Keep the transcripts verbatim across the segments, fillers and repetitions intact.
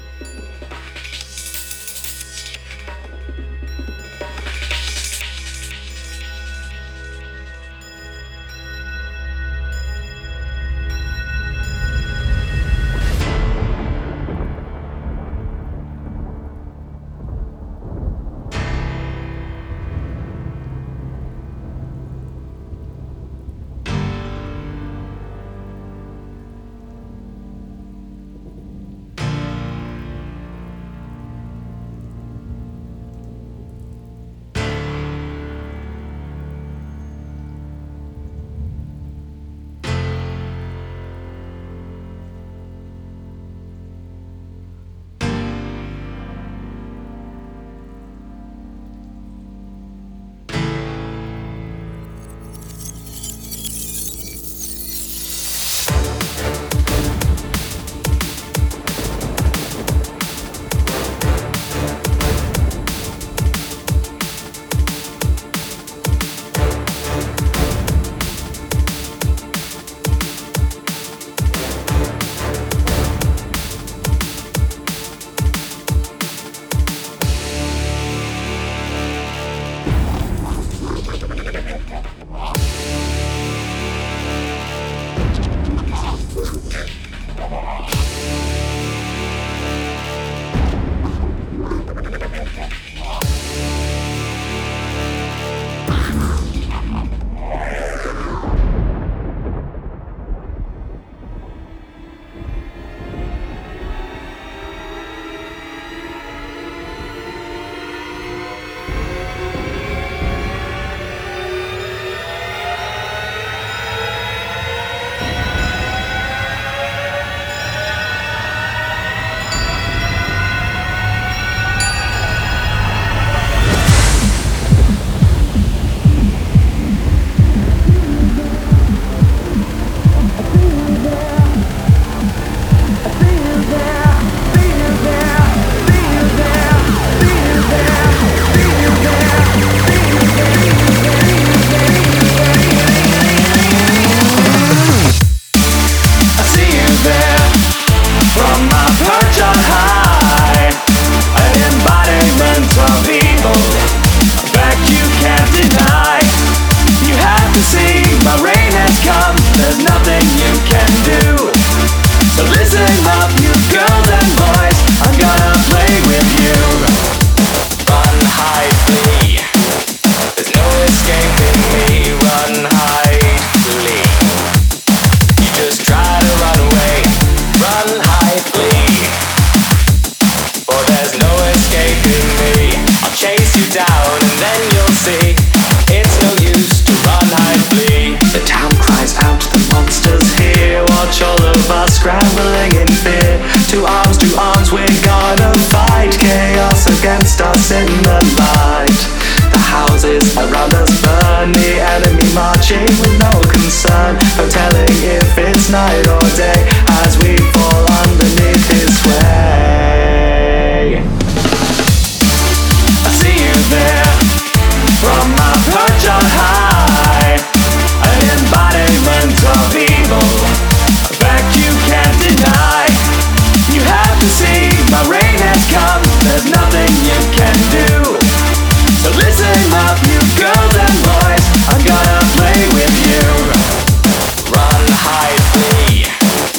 against us in the light. The houses around us burn, the enemy marching with no concern, no telling if it's night or day as we fall underneath his sway. I see you there from my perch on high, an embodiment of evil, a fact you can't deny. You have to see my rain has come, there's nothing you can do. So listen up, you girls and boys, I'm gonna play with you. Run, hide, flee,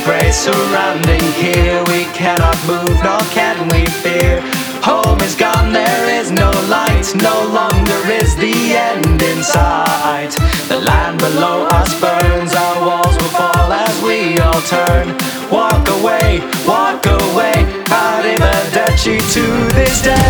grey surrounding here. We cannot move, nor can we fear. Home is gone, there is no light. No longer is the end in sight. The land below us burns, our walls will fall as we all turn. Walk away, walk away, arrivederci to this day.